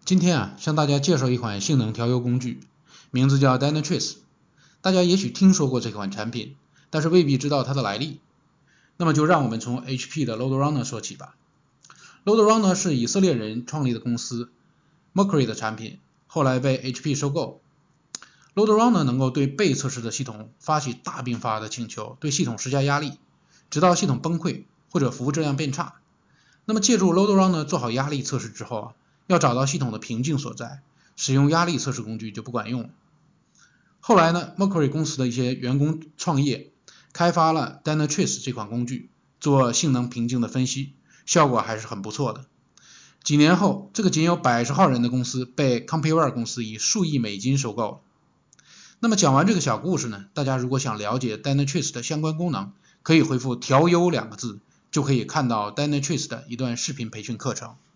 今天向大家介绍一款性能调优工具，名字叫 Dynatrace。大家也许听说过这款产品，但是未必知道它的来历。那么就让我们从 HP 的 LoadRunner 说起吧。LoadRunner 是以色列人创立的公司 Mercury 的产品，后来被 HP 收购。LoadRunner 能够对被测试的系统发起大并发的请求，对系统施加压力，直到系统崩溃或者服务质量变差。那么借助 LoadRunner 做好压力测试之后要找到系统的瓶颈所在，使用压力测试工具就不管用了。后来Mercury 公司的一些员工创业，开发了 Dynatrace 这款工具，做性能瓶颈的分析，效果还是很不错的。几年后，这个仅有100号人的公司被 Compuware 公司以数亿美金收购了。那么讲完这个小故事大家如果想了解 Dynatrace 的相关功能，可以回复调优2个字，就可以看到 Dynatrace 的一段视频培训课程。